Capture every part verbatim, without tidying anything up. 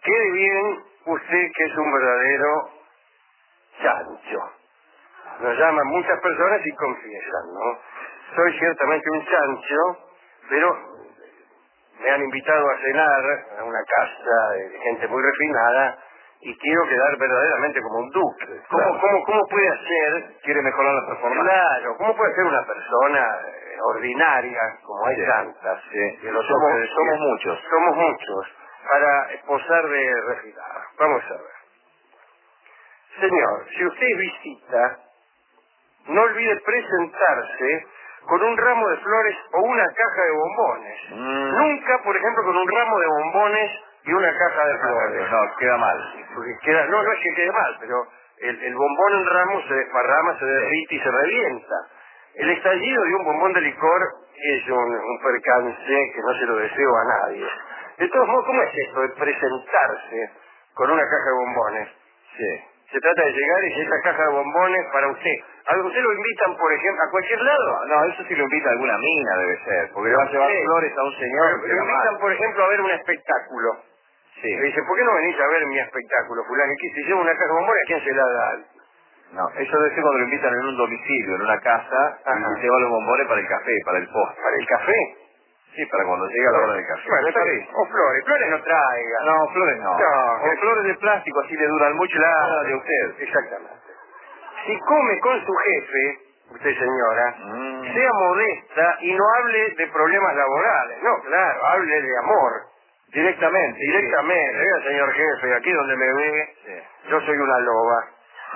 quede bien usted que es un verdadero chancho. Nos llaman muchas personas y confiesan, ¿no? Soy ciertamente un chancho, pero me han invitado a cenar a una casa de gente muy refinada y quiero quedar verdaderamente como un duque. ¿Cómo, Claro. cómo, cómo puede hacer? Quiere mejorar la performance. Claro, ¿cómo puede ser una persona eh, ordinaria, como hay Sí. tantas? Sí. Que lo Somos, suele decir? somos muchos. Somos muchos, para posar de refinada. Vamos a ver. Señor, si usted visita, no olvide presentarse con un ramo de flores o una caja de bombones. Mm. Nunca, por ejemplo, con un ramo de bombones y una caja de flores. No, queda mal. Porque queda, no, no es que quede mal, pero el, el bombón en ramo se desparrama, se derrite y se revienta. El estallido de un bombón de licor es un, un percance que no se lo deseo a nadie. De todos modos, ¿cómo es esto de presentarse con una caja de bombones? Sí. Se trata de llegar y decir, esa caja de bombones para usted. ¿A usted lo invitan, por ejemplo, a cualquier lado? No, eso sí lo invita a alguna mina, debe ser. Porque le va a llevar Sí. flores a un señor. Lo, que lo queda invitan, mal. por ejemplo, a ver un espectáculo. Sí. Le dice, ¿por qué no venís a ver mi espectáculo, fulano? ¿Y qué? Si llevo una caja de bombones, ¿a quién se la da? No, eso debe ser cuando lo invitan en un domicilio, en una casa, Ajá. y lleva los bombones para el café, para el postre. ¿Para el café? Sí, para cuando llega la hora del café. Bueno, está bien. O flores. Flores no traiga. No, flores no. No, O es- flores de plástico, así le duran mucho la Claro, de usted. exactamente. Si come con su jefe, usted señora, Mm. sea modesta y no hable de problemas laborales. No, claro, hable de amor. Directamente. Directamente. Oiga, señor jefe, aquí donde me ve, Sí. yo soy una loba.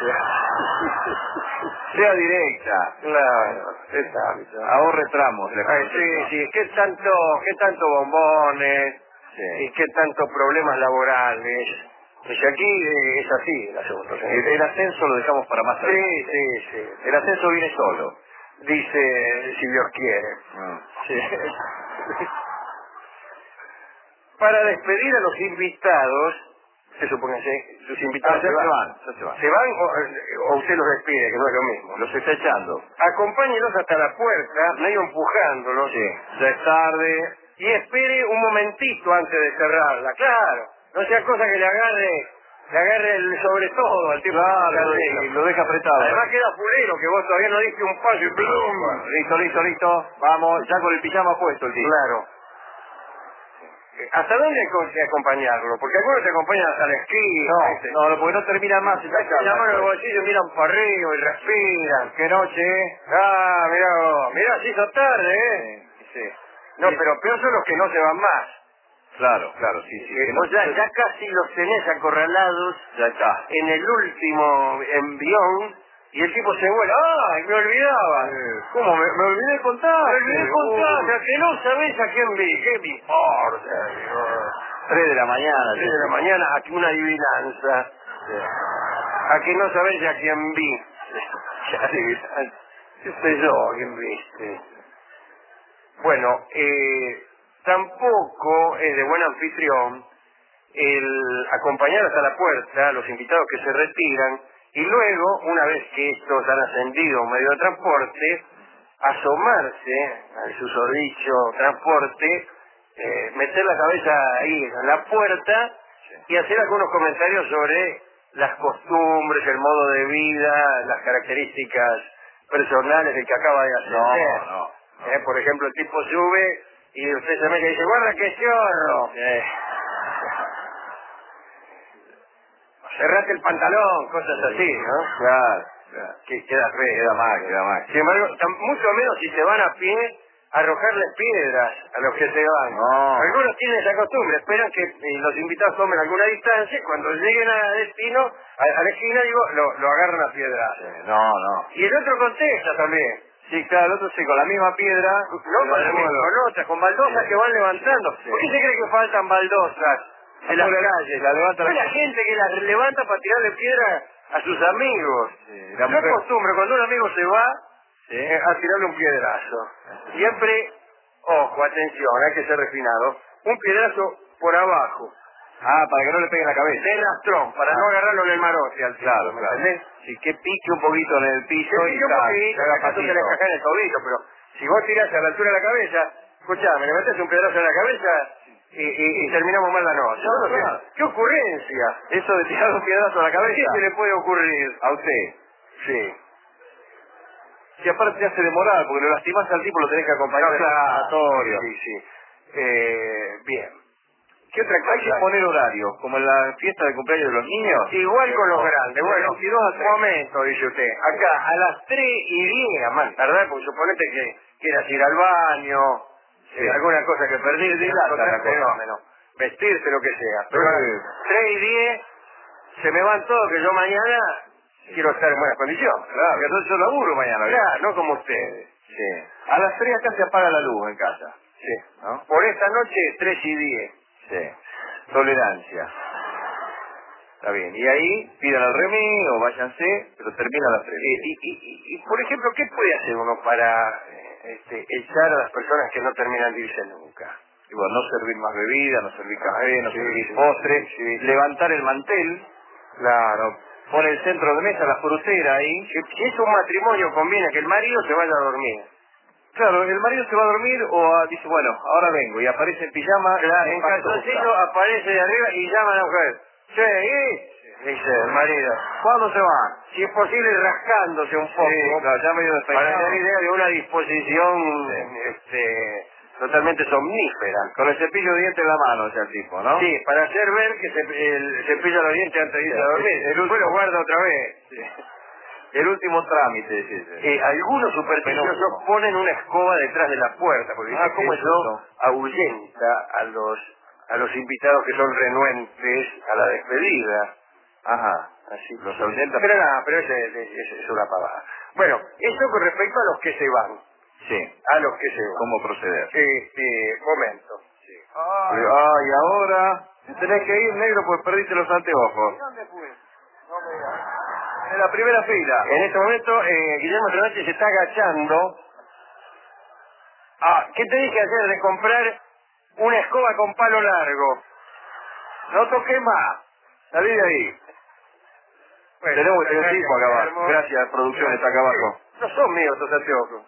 Sea directa. Claro, exacto. Ahorre tramos. le Ay, aconsejo. sí, sí, ¿qué tanto, qué tanto bombones Sí. y qué tanto problemas laborales? Pues aquí eh, es así el asunto. El, señor. el ascenso lo dejamos para más adelante. Sí, sí, sí. El ascenso viene solo. Dice, si Dios quiere. Mm. Sí. Para despedir a los invitados, se supone que sus invitados Ah, ya se se van. van, ya se van. ¿Se van o, o usted los despide, que no es lo mismo? Los está echando. Acompáñenos hasta la puerta, medio empujándolos. Sí. Ya es tarde. Y espere un momentito antes de cerrarla, claro. No sea cosa que le agarre, le agarre el sobre todo al tipo. Claro, que y lo deja apretado. Además queda fulero, que vos todavía no diste un paso y ¡plum! Listo, listo, listo. Vamos, ya con el pijama puesto el tío. Claro. ¿Hasta dónde hay co- que acompañarlo? Porque algunos te acompañan hasta la esquina. ¿viste? No, no, porque no termina más esa Meten la charla. mano en el bolsillo, miran para arriba y respiran. Qué noche, ¿eh? Ah, mirá vos. Mirá, se hizo tarde, ¿eh? Sí, sí. No, Sí. pero peor son los que no se van más. Claro, claro, sí, sí. Eh, que no- vos ya, ya casi los tenés acorralados Ya está. en el último envión y el tipo se vuela. ¡Ay, me olvidaba! ¿Cómo? Me, me olvidé de contar. Me olvidé de contar, que no sabés a quién vi. ¿Qué me importa? Tres de la mañana. Tres de la mañana, aquí una adivinanza. A que no sabés a quién vi. ¿Qué adivinanza? ¿Qué sé yo a quién viste? Bueno, eh, tampoco es de buen anfitrión el acompañar hasta la puerta a los invitados que se retiran y luego, una vez que estos han ascendido a un medio de transporte, asomarse al susodicho transporte, eh, meter la cabeza ahí en la puerta y hacer algunos comentarios sobre las costumbres, el modo de vida, las características personales del que acaba de ascender. No, no. no. Eh, por ejemplo, el tipo sube y usted se mete y dice, guarda que chorro. Eh, Cerrate el pantalón, cosas así, ¿no? claro, claro. Que queda feo. Queda mal, queda mal. Sin embargo, tam- mucho menos si se van a pie, arrojarles piedras a los que se van. No. Algunos tienen esa costumbre, esperan que eh, los invitados tomen alguna distancia y cuando lleguen a destino, a, a la esquina, digo, lo, lo agarran a piedras. Eh, no, no. Y el otro contesta también. Sí, claro, el otro sí, con la misma piedra. No, pero con, de la- nuevo. con otras, con baldosas Sí. que van levantando. Sí. ¿Por qué se cree que faltan baldosas en las La- calles? la levanta No la- es la gente que las levanta para tirarle piedra a sus amigos. Sí, la Yo mujer- acostumbro, cuando un amigo se va, Sí. eh, a tirarle un piedrazo. Siempre, ojo, atención, hay que ser refinado, un piedrazo por abajo, Ah, para que no le pegue en la cabeza. de rastrón, para no agarrarlo en el marote al tipo, Claro, ¿me claro. entendés? Sí, que pique un poquito en el piso Yo y pique un ta, poquito, se haga acaso que le patito. encaja en el tobillo, pero si vos tirás a la altura de la cabeza, escuchame, le metés un piedrazo en la cabeza, y, y, y terminamos mal la noche. No, No, no, claro. ¿qué ocurrencia? Eso de tirar un piedrazo a la ¿Qué cabeza. se le puede ocurrir? A usted. Sí. Si aparte te hace demorar, porque lo lastimás al tipo, lo tenés que acompañar No, al claro. sanatorio. Sí, sí. Eh, bien. ¿Qué otra Hay que cosa? poner horario, como en la fiesta de cumpleaños de los niños. Igual con los grandes. Bueno, veintidós a un treinta. momento, dice usted. Acá, a las tres y diez, a más tardar, porque suponete que quieras ir al baño, Sí. eh, alguna cosa que perdí, Sí, dilata otro la cosa. fenómeno, vestirse, lo que sea. Pero Sí. a las tres y diez se me van todos, que yo mañana quiero estar en buenas condiciones. Claro, que entonces yo laburo mañana. ¿verdad? Claro, no como ustedes. Sí. A las tres acá se apaga la luz en casa. Sí. ¿No? Por esta noche, tres y diez. Sí. Tolerancia. Está bien. Y ahí pidan al remedio o váyanse, pero termina a las tres. Y, y, y, y, por ejemplo, ¿qué puede hacer uno para eh, este, echar a las personas que no terminan de irse nunca? Y bueno, no servir más bebida, no servir café, no Sí, servir sí, postre, sí. levantar el mantel, Claro. pone el centro de mesa, la frutera ahí. Si, si es un matrimonio, conviene que el marido se vaya a dormir. Claro, el marido se va a dormir o ah, dice, bueno, ahora vengo, y aparece en pijama. Claro, y en pasto calzoncillo buscado. aparece de arriba y llama a la mujer. Che, ¿y? Dice el marido. ¿Cuándo se va? Si es posible, rascándose un poco. Sí, claro, ya medio para despeinado. tener idea de una disposición Sí. este, totalmente somnífera. Con el cepillo de dientes en la mano, o sea, el tipo, ¿no? Sí, para hacer ver que se, el, cepilla los dientes antes de irse Sí, a dormir. el Después último- lo guarda otra vez. Sí. El último trámite, es ese. Eh, algunos supersticiosos Penúltimo. ponen una escoba detrás de la puerta, porque Ah, dicen ¿cómo que es eso eso? ahuyenta a los, a los invitados que son renuentes a la despedida. Ajá. Así Los que- ahuyenta. Pero nada, pero ese, ese- es una pavada. Bueno, eso con respecto a los que se van. Sí. A los que se van. ¿Cómo proceder? Este, momento. Sí. Ay, ay, ahora te tenés que ir, negro, pues perdiste los anteojos. ¿Dónde fue? En la primera fila. En este momento, eh, Guillermo Fernández se está agachando. Ah, ¿qué te dije ayer de comprar una escoba con palo largo? No toques más. Salí de ahí. Bueno, Tenemos el gracias, tipo acá abajo. Guillermo. Gracias, producción, está acá abajo. No son míos estos anteojos.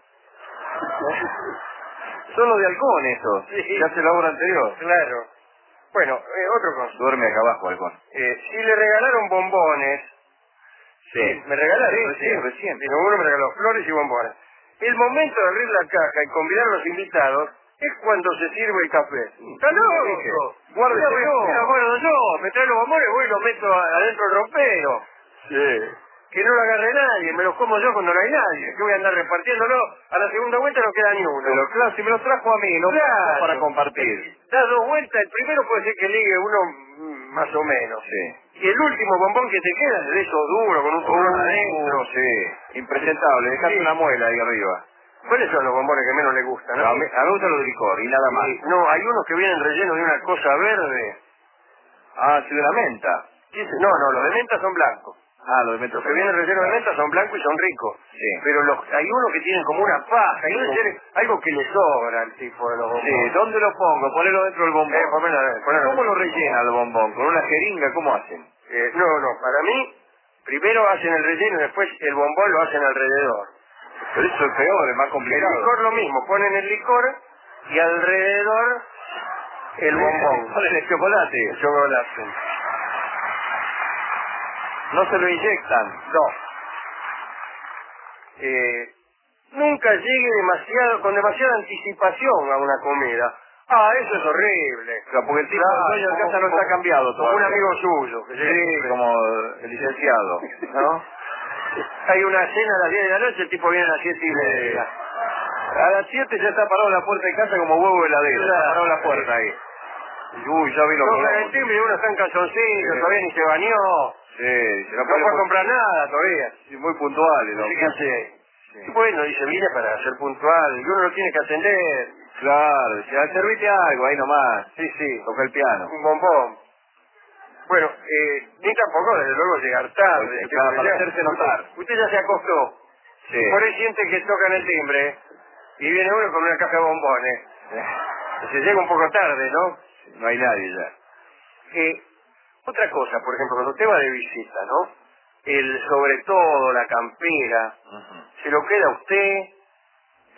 Son los de halcón esos. Sí. Ya hace la obra anterior. Claro. Bueno, eh, otro cosa. Duerme acá abajo, halcón. Eh, si le regalaron bombones, Sí. me regalaron Sí, recién, sí, recién. Mi uno me regaló flores y bombones. El momento de abrir la caja y convidar a los invitados es cuando se sirve el café. ¡Está dije, loco! guárdeselo. Ya me- me lo guardo yo, me traigo los bombones, voy y los meto a- adentro del ropero. Sí. Que no lo agarre nadie, me los como yo cuando no hay nadie. Que voy a andar repartiéndolo, a la segunda vuelta no queda ni uno. Pero claro, si me lo trajo a mí, no Claro. para compartir. Da dos vueltas, el primero puede ser que ligue uno mm, más o menos. Sí. Y el último bombón que te queda es de esos duros, con un color Uh, adentro. sí. Impresentable, dejaste Sí. una muela ahí arriba. ¿Cuáles son los bombones que menos le gustan? No, a, mí, a mí me gusta lo de licor y nada más. Sí, no, hay unos que vienen rellenos de una cosa verde. Ah, sí, de la menta. ¿Qué es? No, no, los de menta son blancos. Ah, lo de menta. Los que vienen rellenos de menta son blancos y son ricos. Sí. Pero los, hay unos que tienen como una paja, y debe ser algo que le sobra al tipo de los bombones. Sí, ¿dónde lo pongo? Ponelo dentro del bombón. Eh, ponelo, ponelo. ¿Cómo lo rellena el bombón? ¿Con una jeringa? ¿Cómo hacen? Eh, no, no, para mí, primero hacen el relleno y después el bombón lo hacen alrededor. Pero eso es peor, es más El complicado. licor lo mismo, ponen el licor y alrededor el bombón. Ponen el chocolate. El chocolate. No se lo inyectan. No. Eh, nunca llegue demasiado, con demasiada anticipación a una comida. Ah, eso es horrible. O sea, porque el tipo Claro, del dueño de casa no como- está cambiado Como un todavía. amigo suyo. Que llega Sí, siempre. como el licenciado, ¿no? Hay una cena a las diez de la noche, el tipo viene a las siete y media. A las siete ya está parado en la puerta de casa como huevo heladero. Claro. Está parado en la puerta ahí. Y, uy, ya vino Tocan con el timbre y uno está en calzoncillo, Sí. todavía ni se bañó. Sí, se No lo fue a pone comprar nada todavía. muy, muy puntual. ¿no? Así que hace... Sí. Bueno, dice, vine para ser puntual, y uno lo tiene que atender. Claro, ya servite algo ahí nomás. Sí, sí, Toca el piano. un bombón. Bueno, eh, ni tampoco, desde luego, llegar tarde. Porque, este, claro, porque para ya- hacerse notar. Usted, usted ya se acostó. Sí. Por ahí siente que tocan el timbre y viene uno con una caja de bombones. Se llega un poco tarde, ¿no? No hay nadie ya. Eh, otra cosa, por ejemplo, cuando usted va de visita, ¿no? El sobre todo, la campera, Ujú. se lo queda a usted,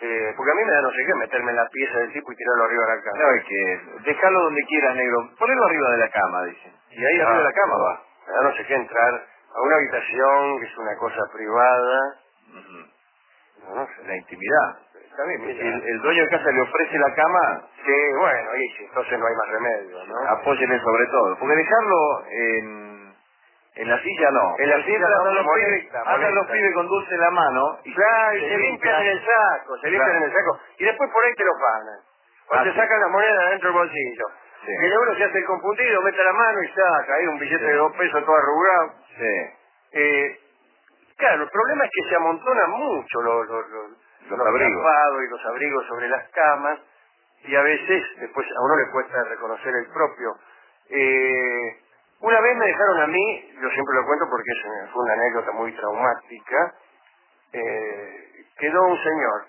Eh, porque a mí me da no sé qué meterme en la pieza del tipo y tirarlo arriba de la cama. No, es que dejarlo donde quiera, negro. Ponelo arriba de la cama, dicen. Y ahí Ah, arriba de la cama va. Me da no sé qué entrar a una habitación que es una cosa privada. Ujú. No, no sé. La intimidad. Está bien, Si mira. el, el dueño de casa le ofrece la cama, Sí, bueno, ahí sí, entonces no hay más remedio, ¿no? apóyele sobre todo. Porque dejarlo en, en la silla no. En la Porque silla siempre no, andan los molesta, pibes, andan los molesta. pibes con dulce en la mano. Y Claro, y se limpian en el saco, se limpian Claro. en el saco. Y después por ahí te lo pagan. O Ah, te sí. sacan la moneda dentro del bolsillo. Sí. Y uno se hace el confundido, mete la mano y saca ahí un billete Sí. de dos pesos todo arrugado. Sí. Eh, claro, el problema es que se amontonan mucho los, los, los, Los los abrigos. tapados y los abrigos sobre las camas, y a veces después a uno le cuesta reconocer el propio. Eh, una vez me dejaron a mí, yo siempre lo cuento porque es una, fue una anécdota muy traumática, eh, quedó un señor,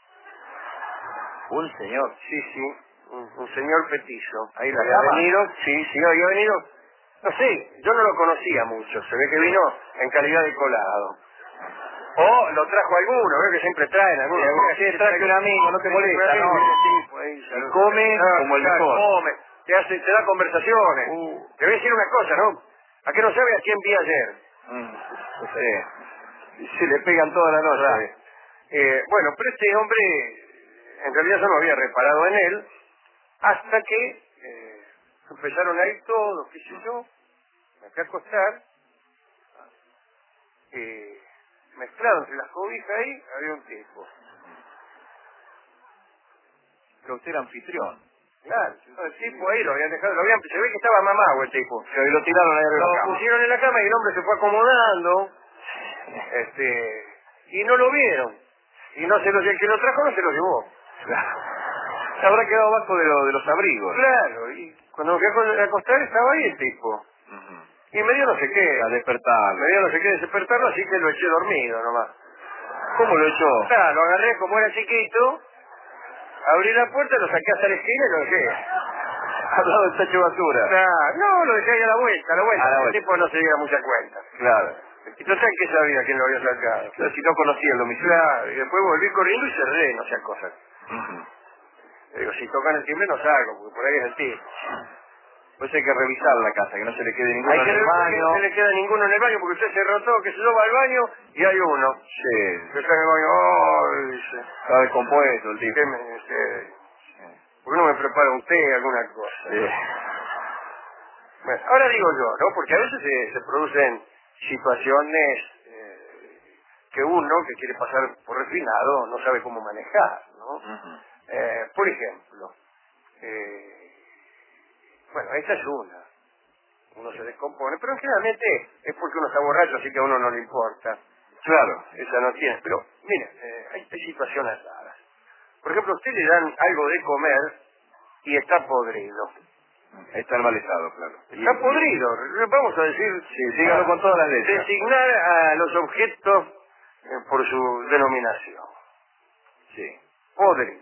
Un señor. sí, sí, un, un señor petizo, Ahí en la había cama. venido, sí, sí, había venido, no sé, yo no lo conocía mucho, se ve que vino en calidad de colado. O lo trajo alguno, veo que siempre traen alguno. Sí, alguna gente trae un amigo, no te molesta, ¿no? Y come como el mejor. Come, te, hace, te da conversaciones. Uh. Te voy a decir una cosa, ¿no? ¿A qué no sabe a quién vi ayer? Mm. Sí. Se le pegan toda la noche. Eh, bueno, pero este hombre, en realidad yo no había reparado en él, hasta que eh, empezaron a ir todos, qué sé yo, me fui a acostar, eh, mezclado entre las cobijas ahí, había un tipo. Pero usted era anfitrión. Claro, el tipo ahí lo habían dejado, lo habían, se ve que estaba mamado el tipo. Y lo tiraron ahí arriba de la Lo cama. pusieron en la cama y el hombre se fue acomodando, este, y no lo vieron. Y no se lo, el que lo trajo no se lo llevó. Se habrá quedado abajo de, lo, de los abrigos. Claro, y cuando me fui a acostar estaba ahí el tipo. Uh-huh. Y me dio no sé qué. A despertar. Me dio no sé qué despertarlo, así que lo eché dormido nomás. ¿Cómo lo echó? Claro, lo agarré como era chiquito, abrí la puerta, lo saqué hasta la esquina y lo dejé. Al lado del tacho de basura. Claro, no, lo dejé ahí a la vuelta, a la vuelta. A la El vuelta. tipo no se diera mucha cuenta. Claro. Y total que sabía quién lo había sacado. Pero si no conocía el domicilio. Claro, y después volví corriendo y cerré, no sean cosas. Uh-huh. Le digo, si tocan el timbre no salgo, porque por ahí es el tipo. Pues hay que revisar la casa, que no se le quede ninguno Hay en que el ver por qué baño. no se le queda ninguno en el baño, porque usted cerró todo, que se lo va al baño y hay uno. Sí. Que está en el baño, oh, dice, Está descompuesto el tipo. ¿qué me dice? ¿Por qué no me prepara usted alguna cosa? Sí. Bueno, ahora digo yo, ¿no? Porque a veces se, se producen situaciones eh, que uno, que quiere pasar por refinado, no sabe cómo manejar, ¿no? Uh-huh. Eh, por ejemplo, eh, bueno, esta es una. Uno se descompone, pero generalmente es porque uno está borracho, así que a uno no le importa. Claro. Esa no tiene. Pero, mire, eh, hay, hay situaciones raras. Por ejemplo, a usted le dan algo de comer y está podrido. Está en mal estado, claro. Está Y- podrido, vamos a decir, Sí, dígalo con todas las letras. designar a los objetos eh, por su denominación. Sí. Podrido.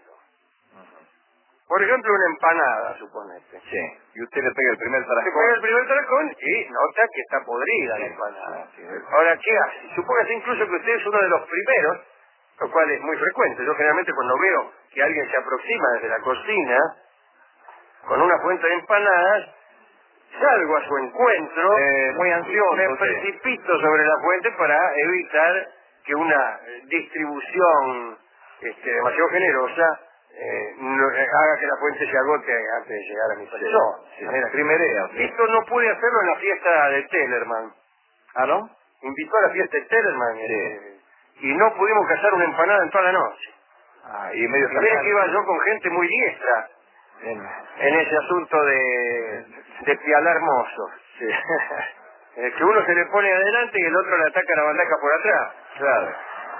Por ejemplo, una empanada, suponete. Sí. Y usted le pega el primer Se pega el tarascón. primer tracón y nota que está podrida la Sí, empanada. sí, sí. Ahora, ¿qué hace? Supóngase incluso que usted es uno de los primeros, lo cual es muy frecuente. Yo generalmente cuando veo que alguien se aproxima desde la cocina con una fuente de empanadas, salgo a su encuentro, Eh, muy ansioso. me sí. precipito sobre la fuente para evitar que una eh, distribución este, demasiado generosa eh, no- eh, haga que la fuente se agote antes de llegar a mi persona. Sí. De manera que- Primerea, sí. Esto no pude hacerlo en la fiesta de Tellerman. ¿Ah, no? Invitó a la fiesta de Tellerman Sí. eh, y no pudimos cazar una empanada en toda la noche. Ah, y medio Y mira que iba yo con gente muy diestra En- en ese asunto de, de pialar mozos. Sí. Eh, que uno se le pone adelante y el otro le ataca la bandaja por atrás. Claro.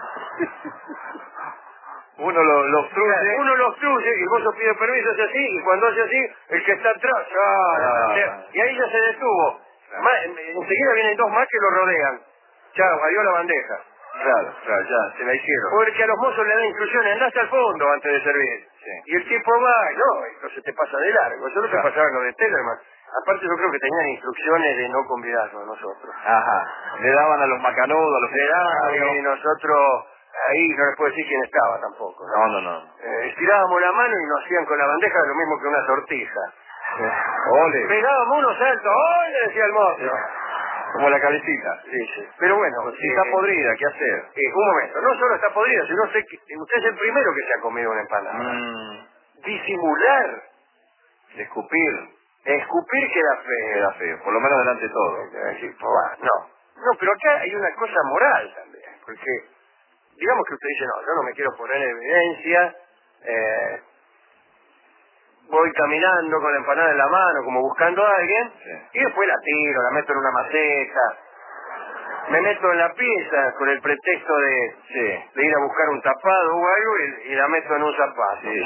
Uno lo, lo obstruye. Uno lo obstruye y el mozo pide permiso, hace así, y cuando hace así, el que está atrás, ¡ah! Ah. Y ahí ya se detuvo. Claro. Ma- enseguida vienen dos más que lo rodean. Chao, adiós la bandeja. Claro, claro, ya, se la hicieron. Porque a los mozos le dan instrucciones, andá hasta el fondo antes de servir. Sí. Y el tipo va, y no, entonces te pasa de largo. Eso no Claro. te pasaba en lo de Tellerman. Aparte yo creo que tenían instrucciones de no convidarnos a nosotros. Ajá. Le daban a los macanudos, a los Le daban y nosotros ahí no les puedo decir quién estaba tampoco. No, no, no. Eh, estirábamos la mano y nos hacían con la bandeja lo mismo que una sortija. Sí. Ole. Pegábamos unos saltos, ¡ole! Decía el mozo. Sí. Como la calecita. Sí, sí. Pero bueno, Si eh, está podrida, ¿qué hacer? eh, un momento, no solo está podrida, sino sé que usted es el primero que se ha comido una empanada. Mm, Disimular, escupir. escupir queda feo. Queda feo, por lo menos delante de todo. Es decir, pues, va, no. No, pero acá hay una cosa moral también, porque digamos que usted dice, no, yo no me quiero poner en evidencia, eh, voy caminando con la empanada en la mano, como buscando a alguien, Sí. y después la tiro, la meto en una maceta, me meto en la pieza con el pretexto de, Sí. de ir a buscar un tapado o algo y, y la meto en un zapato. Sí.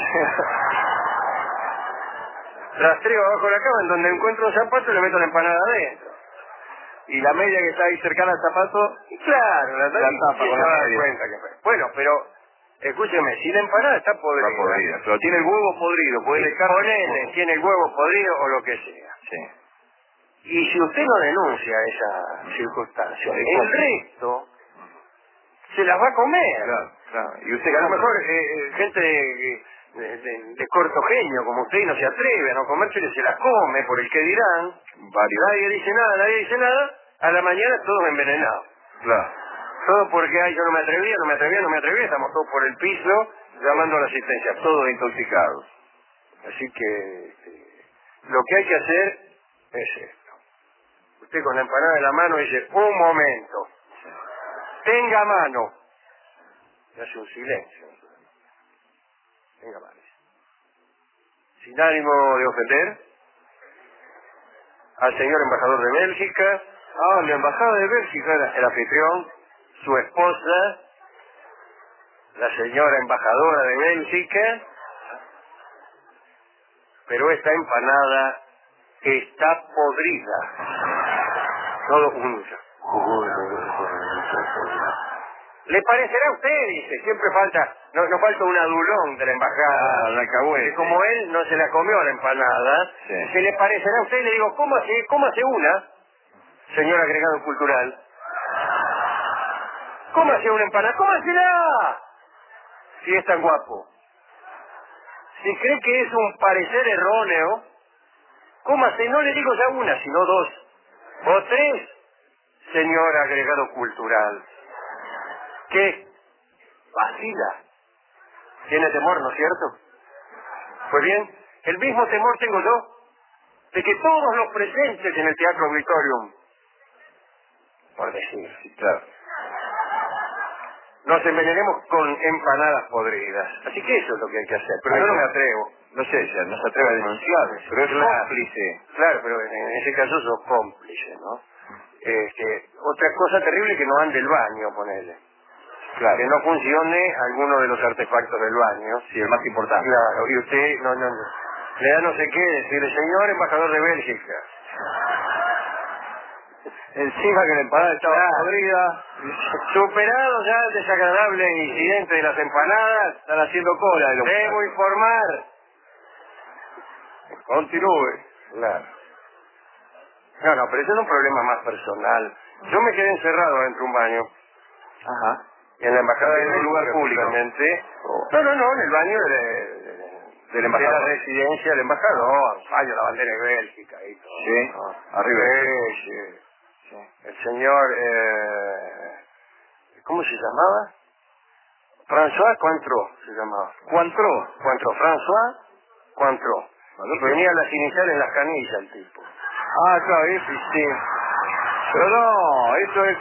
Rastreo abajo de la cama en donde encuentro un zapato y le meto la empanada adentro. Y la media que está ahí cercana al zapato, Y claro, la, La ¿quién tapa se con va la a dar media? cuenta que fue? Bueno, pero escúcheme, si la empanada está podrida, está podrida. Pero tiene el huevo podrido, puede y dejar... ponele, tiene el huevo podrido o lo que sea. Sí. Y si usted no denuncia esa circunstancia, Sí, el resto se las va a comer. Claro, claro. Y usted A lo come. mejor eh, eh, gente de, de- de- de corto genio como usted y no se atreve a no comérsela y se las come por el que dirán. Varios. Nadie dice nada, nadie dice nada. A la mañana todos envenenados. Claro. Todo porque ay, yo no me atrevía, no me atrevía, no me atrevía. Estamos todos por el piso llamando a la asistencia. Todos intoxicados. Así que eh, lo que hay que hacer es esto. Usted con la empanada en la mano dice, un momento, tenga mano. Y hace un silencio. Tenga mano. Sin ánimo de ofender al señor embajador de Bélgica. Ah, la embajada de Bélgica era el anfitrión, su esposa, la señora embajadora de Bélgica. Pero esta empanada está podrida. Todo un... ¿Le parecerá a usted? Dice, siempre falta, no, no falta un adulón de la embajada. Ah, la alcahuete. Que como él no se la comió la empanada, Sí. ¿se le parecerá a usted? Le digo, ¿cómo hace, cómo hace una, señor agregado cultural? ¿Cómo hace una empanada? ¿Cómo hacela? Si es tan guapo. Si cree que es un parecer erróneo, ¿cómo hace? No le digo ya una, sino dos. O tres, señor agregado cultural. ¿Qué? Vacila. Tiene temor, ¿no es cierto? Pues bien, el mismo temor tengo yo de que todos los presentes en el Teatro Auditorium, por decir, Sí, claro. nos envenenemos con empanadas podridas. Así que eso es lo que hay que hacer. Pero Ay, yo no no. me atrevo. No sé, ya no se atreve a denunciar, pero es Claro. cómplice. Claro, pero en, en ese caso sos cómplice, ¿no? Este, otra cosa terrible es que no ande el baño, ponele. Claro. Que no funcione alguno de los artefactos del baño. Sí, el más importante. Claro, y usted no, no, no. Le da no sé qué, decirle, señor embajador de Bélgica. Encima que la empanada estaba Claro. podrida, Superado ya el desagradable incidente de las empanadas, están haciendo cola de los debo informar. Continúe. Claro. No, no, pero eso es un problema más personal. Yo me quedé encerrado dentro de un baño, Ajá. en la embajada de En un Bélgica, lugar público. justamente. Oh. No, no, no, en el baño de, de, Del de embajador. la residencia del embajador. Baño la bandera de Bélgica y todo. Sí, ¿no? arriba. Sí, sí. El señor, eh, ¿cómo se llamaba? François Cointreau se llamaba. ¿Cuánto? Cointreau, François Cointreau. Bueno, Venía las iniciales en las canillas el tipo. Ah, claro, es, sí. Pero no, eso es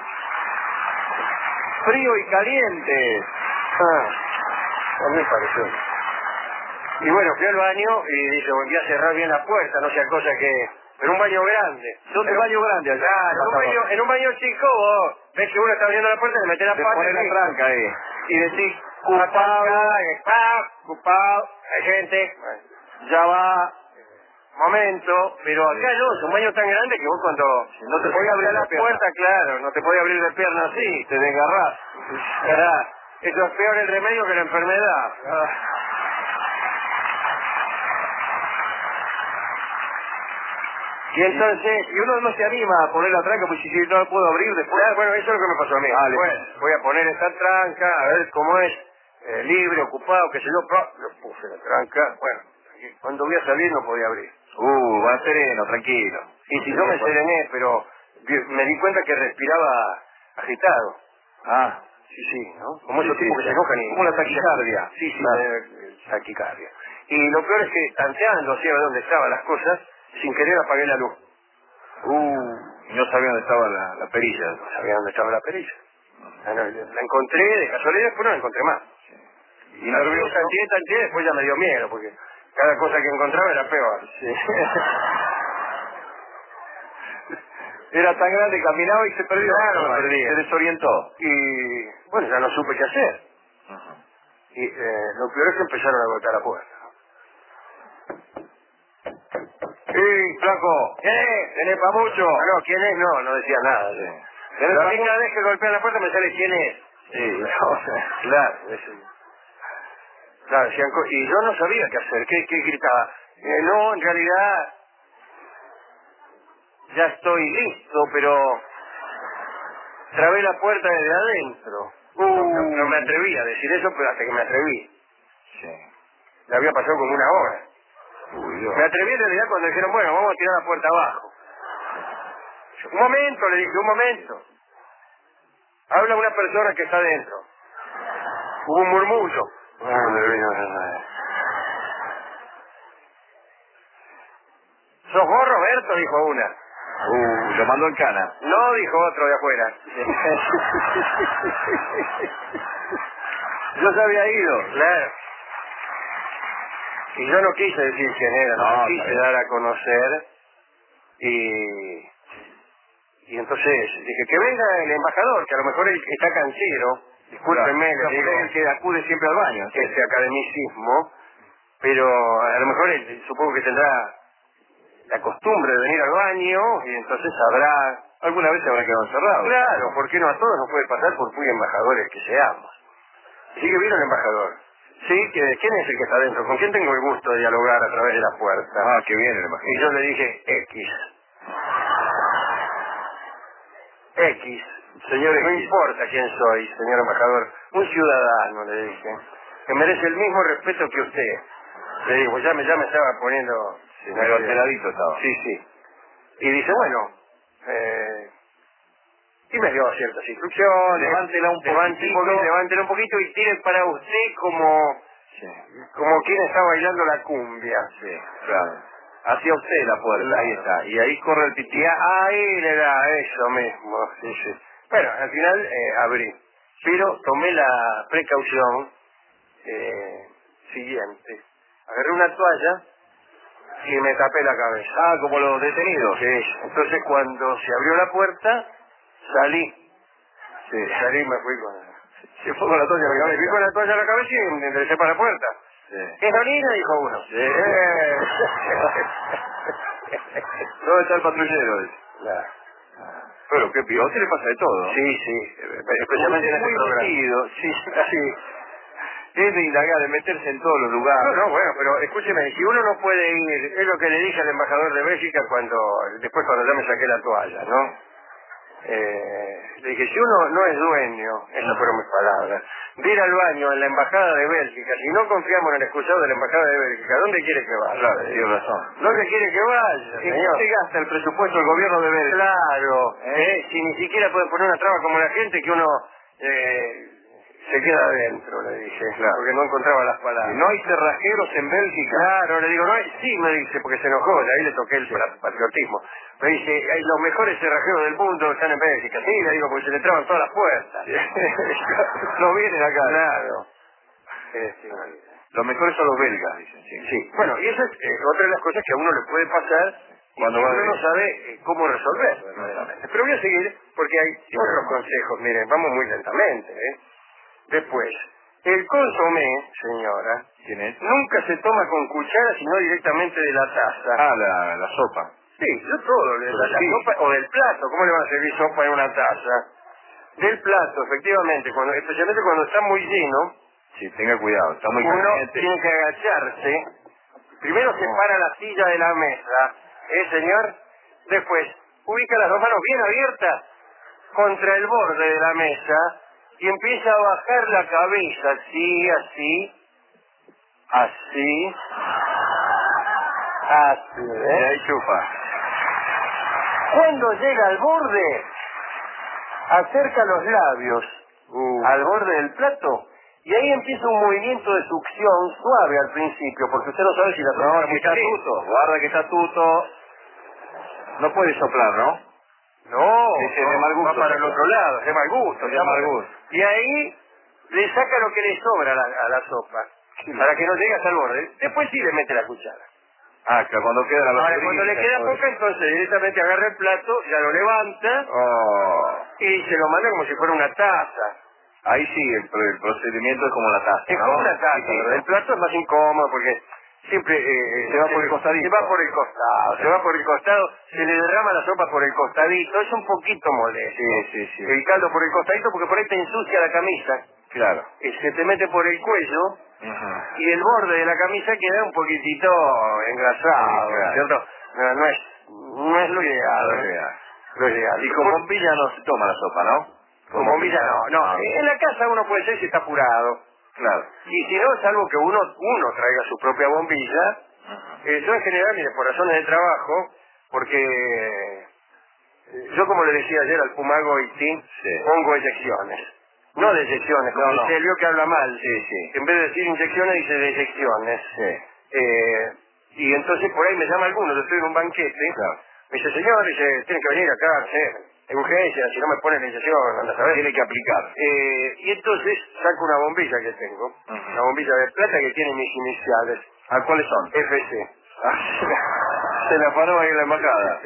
frío y caliente. Ah, a mí me pareció. Y bueno, fui al baño y dije, voy a cerrar bien la puerta, no sea cosa que... Pero un baño grande. ¿Dónde el baño grande allá? Claro, en un baño, en un baño chico, vos ves que uno está abriendo la puerta y le metes la Le pata pone y la listo. tranca ahí. Y decís, culpado, culpado, hay gente, Ya va. momento, pero acá no, es un baño tan grande que vos cuando No te podés podés abrir abrir la la pierna. puerta, claro, no te podés abrir de pierna así, Te desgarrás. ¿verdad? Eso es peor el remedio que la enfermedad. Y entonces... Y uno no se anima a poner la tranca, pues si no la puedo abrir después... Ah, bueno, eso es lo que me pasó a mí. Vale. Bueno, voy a poner esta tranca, a ver cómo es, eh, libre, ocupado, qué sé yo, pero lo puse la tranca, bueno, cuando voy a salir no podía abrir. Uh, va sereno, tranquilo. Y si yo me serené, pero vi- me di cuenta que respiraba agitado. Ah, Sí, sí, ¿no? Como sí, esos sí, tipos que sí. se enojan y... Como la taquicardia. Sí, sí, Claro. eh, taquicardia. Y lo peor es que, tanteando hacia dónde estaban las cosas, sin querer apagué la luz. Uh, y no sabía dónde estaba la, la perilla. No sabía dónde estaba la perilla. Ah, no, la encontré de casualidad, después no la encontré más. Y nervioso. Tanteé, tanteé, después ya me dio miedo, porque cada cosa que encontraba era peor. Sí. Era tan grande, caminaba y se perdió. Claro, me Vale, perdía. se desorientó. Y bueno, ya no supe qué hacer. Ajá. Y eh, lo peor es que empezaron a golpear la puerta. ¡Sí, flaco! ¿Qué? ¿Tenés pa' mucho? Ah, no, ¿quién es? No, no decía nada. Sí. ¿Sí? ¿Tenés Pero a pa' mí mucho? cada vez que golpean la puerta me sale quién es. Sí. Claro, eso. Claro, decían co- y yo no sabía qué hacer. ¿Qué, qué gritaba? Eh, no, en realidad ya estoy listo, pero trabé la puerta desde adentro. Uh. No, no- no me atreví a decir eso, pero hasta que me atreví. Sí. Le había pasado como una hora. Uy, Dios. Me atreví en realidad cuando dijeron, bueno, vamos a tirar la puerta abajo. Yo, un momento, le dije, un momento. Habla una persona que está adentro. Hubo un murmullo. ¿Sos vos, Roberto? Dijo una. Uh, lo mandó en cana. No, dijo otro de afuera. Yo se había ido. Claro. Y yo no quise decir quién era, no, No, me quise está bien. dar a conocer. Y, y entonces dije, que venga el embajador, que a lo mejor él está canchero. Discúlpenme, Claro, le digo, es el que acude siempre al baño. Sí. este academicismo, pero a lo mejor él, supongo que tendrá la costumbre de venir al baño y entonces sabrá... Alguna vez se habrá quedado encerrado. Claro, ¿por qué no? A todos nos puede pasar por muy embajadores que seamos. Así que vino el embajador. Sí, que, ¿quién es el que está adentro? ¿Con quién tengo el gusto de dialogar a través de la puerta? Ah, qué bien, el Y embajador. yo le dije, X. X. Señor No X. importa quién soy, señor embajador. Un ciudadano, le dije, que merece el mismo respeto que usted. Le digo, ya me, ya me estaba poniendo... Sí, medio alteradito estaba. Sí, sí. Y dice, bueno, eh, y me dio ciertas instrucciones. Levántela un Levante- poquitito. Levántela un poquito y tire para usted como, Sí. como quien está bailando la cumbia. Sí, claro. Hacia usted la puerta, Claro. ahí está. Y ahí corre el Y pití. a- ahí le da eso mismo. Sí, sí. Bueno, al final eh, abrí. Pero tomé la precaución eh, siguiente. Agarré una toalla y me tapé la cabeza. Ah, como los detenidos. Sí. Entonces cuando se abrió la puerta, salí. Sí. Salí y me fui con... Se fue con la toalla a la Me fui cabeza. con la toalla a la cabeza y me enderecé para la puerta. Sí. ¿Qué Nolina? Dijo uno. Sí. ¿Dónde está el patrullero? Dice. Claro. Pero qué pío, a usted le pasa de todo. Sí, sí, especialmente en Usted es este muy programa. metido. Sí, sí. Es de indagar, de meterse en todos los lugares. No, no, bueno, pero escúcheme, si uno no puede ir, es lo que le dije al embajador de Bélgica cuando, después cuando ya me saqué la toalla, ¿no? Eh, le dije, si uno no es dueño, esas fueron mis palabras, de ir al baño en la embajada de Bélgica, si no confiamos en el excusado de la embajada de Bélgica, ¿dónde quiere que vaya? Claro, tiene razón. ¿Dónde quiere que vaya, ¿En señor? qué se gasta el presupuesto del gobierno de Bélgica? Claro, ¿Eh? ¿eh? Si ni siquiera puede poner una traba como la gente que uno eh, se queda adentro, le dije, Claro. porque no encontraba las palabras. ¿No hay cerrajeros en Bélgica? Claro, le digo, no hay, sí, me dice, porque se enojó, de ahí le toqué el pra- patriotismo. Me dice, hay los mejores cerrajeros del mundo están en Bélgica. Sí, le digo, porque se le traban todas las puertas. No vienen acá. Claro. Este, Los mejores son los belgas, dicen. Sí. sí, bueno, y esa es eh, otra de las cosas que a uno le puede pasar Cuando y va uno de- no sabe eh, cómo resolver verdaderamente. Pero voy a seguir porque hay otros consejos. Miren, vamos muy lentamente, ¿eh? Después, el consomé, señora, ¿Quién es? nunca se toma con cuchara, sino directamente de la taza. Ah, la, la sopa. Sí, yo todo, de la, la Sí. sopa o del plato. ¿Cómo le van a servir sopa en una taza? Del plato, efectivamente, cuando, especialmente cuando está muy lleno, Sí, tenga cuidado, está muy uno caliente. tiene que agacharse. Primero No. separa la silla de la mesa, ¿eh, señor? Después, ubica las dos manos bien abiertas contra el borde de la mesa y empieza a bajar la cabeza, así, así, así, así, Y ¿eh? ahí chupa. Cuando llega al borde, acerca los labios Uh. al borde del plato y ahí empieza un movimiento de succión suave al principio, porque usted no sabe si la sopa No, es si muy está caliente. tuto. Guarda que está tuto. No puede soplar, ¿no? No, Ese no, de mal gusto, va para el sopla. otro lado, es de mal gusto. Es de llama- mal gusto. Y ahí le saca lo que le sobra a la, a la sopa, para que no llegue hasta el borde. Después sí le mete la cuchara. Ah, que cuando queda la Ahora, cuando le queda poca, entonces directamente agarra el plato, ya lo levanta Oh. y se lo manda como si fuera una taza. Ahí sí, el, el procedimiento es como la taza, Es ¿no? como una taza, Chiquitito. ¿verdad? El plato es más incómodo porque siempre... eh, Se va por el costadito. Se va por el costado, se va por el costado, se le derrama la sopa por el costadito, es un poquito molesto. Sí, sí, sí. El caldo por el costadito porque por ahí te ensucia la camisa, Claro. y se te mete por el cuello Ujú. y el borde de la camisa queda un poquitito engrasado, Sí, claro. ¿cierto? No, no es, no es lo ideal. No es ideal. Lo ideal. Y con bombilla no se toma la sopa, ¿no? Con bombilla no, no. Ah, En la casa uno puede ser si está apurado. claro. Y si no, es algo que uno, uno traiga su propia bombilla. Eh, yo en general, mire, por razones de trabajo, porque eh, yo como le decía ayer al Pumago y sí, Sí. pongo eyecciones. No deyecciones, como No, no. dice Elio que habla mal. Sí, sí. En vez de decir inyecciones, dice deyecciones. Sí. Eh, y entonces por ahí me llama alguno, yo estoy en un banquete, Claro. me dice, señor, dice, tiene que venir acá, sí, en urgencia, si no me pone la inyección, anda a saber. Tiene que aplicar. Eh, y entonces saco una bombilla que tengo, Ujú. una bombilla de plata que tiene mis iniciales, ¿A cuáles son? F C. Ah, se la paró ahí en la embajada.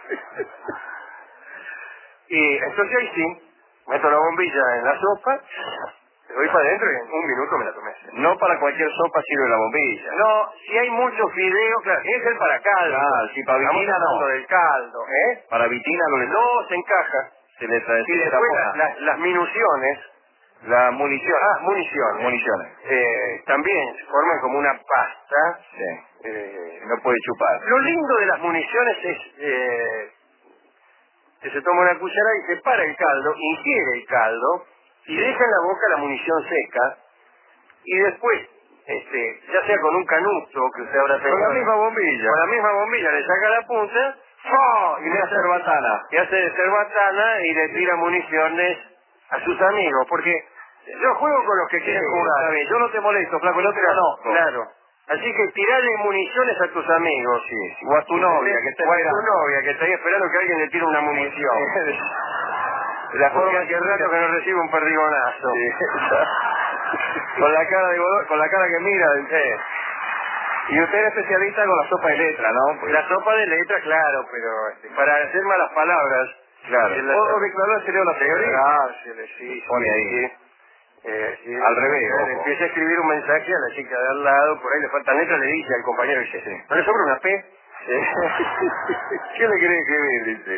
Y entonces ahí sí, meto la bombilla en la sopa, le doy para adentro y en un minuto me la tomé. No para cualquier sopa sirve la bombilla. No, si hay mucho fideo, claro, tiene que ser para caldo. Ah, sí, para Estamos vitina hablando no. del caldo, ¿eh? Para vitina no le No se encaja. se le trae Y se le después tapoja. la- las, las minuciones, La munición. ah, municiones, Municiones. eh, también se forman como una pasta. Sí. eh, No puede chupar. Lo lindo de las municiones es eh, que se toma una cuchara y separa el caldo, ingiere el caldo y deja en la boca la munición seca y después, este, ya sea con un canuto que usted habrá tenido, Con la misma bombilla. con la misma bombilla le saca la punta ¡fua! Y y le le hace hace cerbatana. y hace de cerbatana y le tira municiones a sus amigos, porque yo juego con los que quieren Sí, jugar. está bien. Yo no te molesto, flaco, el otro conozco. Claro. Así que tirale municiones a tus amigos. Sí, sí. O a tu novia que está O a tu esperando. novia que está ahí esperando que alguien le tire una munición. La Porque forma hace rato que no recibe un perdigonazo. Sí. con la cara de godo- con la cara que mira. dice. Y usted es especialista con la sopa de letra, ¿no? Pues- La sopa de letra, claro, pero este, para hacer malas palabras. Claro. en la- O, o declarar sería una señorita. Ah, sí, sí, sí, Pone ahí. sí. Eh, sí, Al revés, eh, ojo. empieza a escribir un mensaje a la chica de al lado, por ahí le faltan letras, le dice al compañero, dice, Sí. ¿no le sobra una P? ¿Qué le quiere escribir? Dice.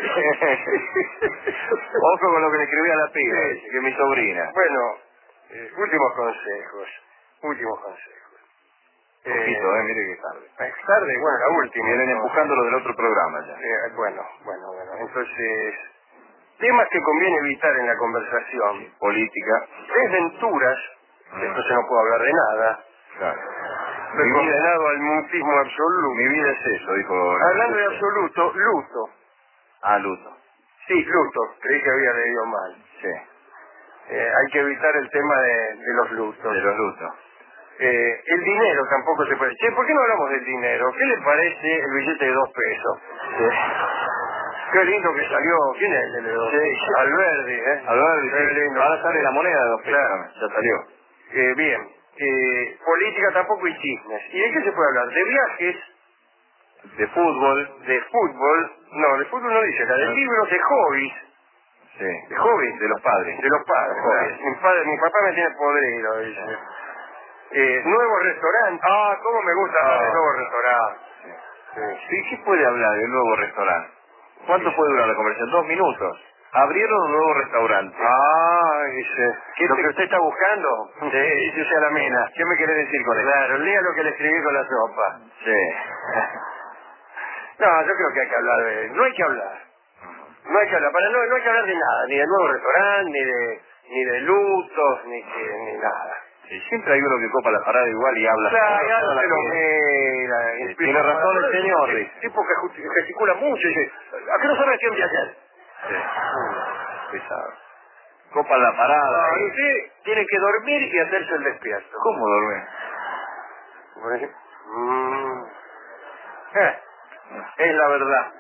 Ojo con lo que le escribí a la piba, Sí. dice, que es mi sobrina. Bueno, eh, últimos consejos, últimos consejos. Poquito, eh, mire que tarde. Es tarde, bueno, la última. Vienen entonces. empujando lo del otro programa ya. Eh, bueno, bueno, bueno. Entonces, temas que conviene evitar en la conversación. Política. Desventuras, Mm. entonces no puedo hablar de nada. Claro. Estoy Mi vida, condenado al mutismo absoluto. mi vida es eso, dijo. Hablando de absoluto, luto. Ah, luto. Sí, luto. Creí que había leído mal. Sí. Eh, hay que evitar el tema de, de los lutos. De los lutos. Eh, el dinero tampoco se puede... Che, ¿por qué no hablamos del dinero? ¿Qué le parece el billete de dos pesos? Sí. Qué lindo que salió. ¿Quién es el de dos? Sí. Alberdi, ¿eh? Alberdi, Qué sí. lindo. Ahora sale la moneda de dos pesos. Claro. Ya salió. Eh, bien. Eh, política tampoco y chismes. ¿Y de qué se puede hablar? De viajes, De fútbol. de fútbol. No, de fútbol no dice nada. De No. libros, de hobbies. Sí. De hobbies. De los padres. De los padres. Hobbies. Mi, padre, mi papá me tiene podrido, dice. Eh, nuevos restaurantes. Ah, cómo me gusta hablar de Ah. nuevos restaurantes. Sí. ¿Y qué puede hablar del nuevo restaurante? ¿Cuánto Sí. puede durar la conversación? Dos minutos. Abrieron un nuevo restaurante. Ah, dice. ¿Qué ¿Lo te- que usted está buscando? Sí. Dice usted a la mina. ¿Qué me quiere decir con eso? Claro, lea lo que le escribí con la sopa. Sí. No, yo creo que hay que hablar de... No hay que hablar. No hay que hablar, para no, no hay que hablar de nada, ni del nuevo restaurante, ni de ni de lutos, ni, que, ni nada. Sí, siempre hay uno que copa la parada igual y habla. Claro, ya no la se lo que- mira. Sí, empieza tiene a razón hablar. el señor, El dice. tipo que justi- gesticula mucho y dice, ¿a qué no sabe quién viajar? Sí. Pesado. Copa la parada. No, y usted tiene que dormir y hacerse el despierto. ¿Cómo dormir? Bueno, mm, eh, es la verdad.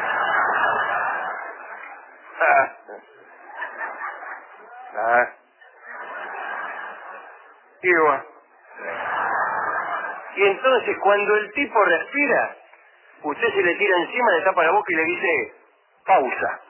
Ah. Ah. Igual. Y entonces cuando el tipo respira, usted se le tira encima, le tapa la boca y le dice, pausa.